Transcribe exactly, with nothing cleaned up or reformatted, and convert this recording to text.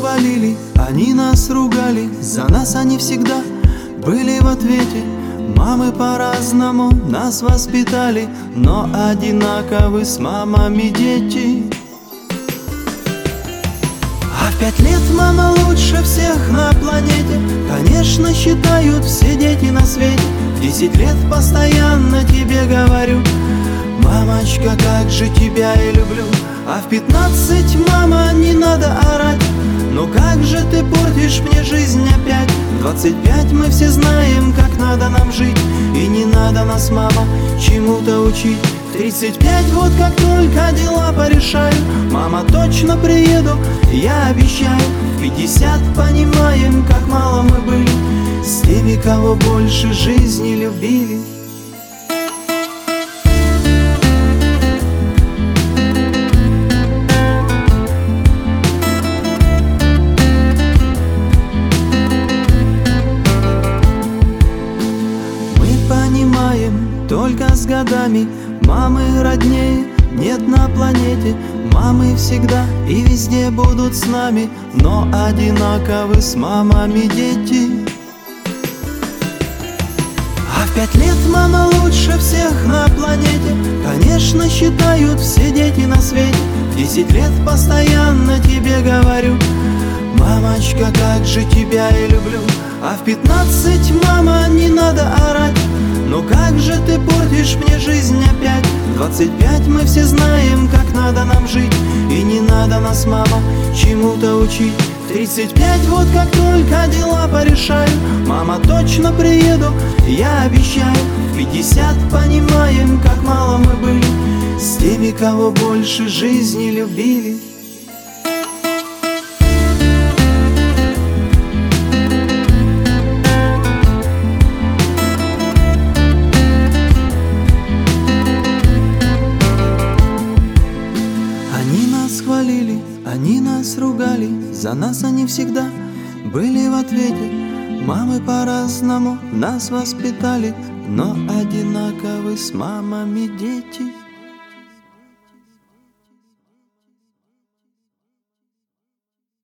хвалили, они нас ругали, за нас они всегда были в ответе. Мамы по-разному нас воспитали, но одинаковы с мамами дети. А в пять лет мама лучше всех на планете, конечно, считают все дети на свете. В десять лет постоянно тебе говорю: мамочка, как же тебя я люблю. А в пятнадцать: мама, не надо орать, но как же ты портишь мне жизнь опять. В двадцать пять мы все знаем, как надо нам жить, и не надо нас, мама, чему-то учить. В тридцать пять, вот как только дела порешаю, мама, точно приеду, я обещаю. В пятьдесят понимаем, как мало мы были с теми, кого больше жизни любили. Только с годами мамы роднее нет на планете. Мамы всегда и везде будут с нами, но одинаковы с мамами дети. А в пять лет мама лучше всех на планете, конечно, считают все дети на свете. В десять лет постоянно тебе говорю: мамочка, как же тебя я люблю. А в пятнадцать: мама, не надо орать, но как же ты портишь мне жизнь опять. В двадцать пять мы все знаем, как надо нам жить, и не надо нас, мама, чему-то учить. В тридцать пять, вот как только дела порешаю, мама, точно приеду, я обещаю. В пятьдесят понимаем, как мало мы были с теми, кого больше жизни любили. Хвалили, они нас ругали, за нас они всегда были в ответе. Мамы по-разному нас воспитали, но одинаковы с мамами дети.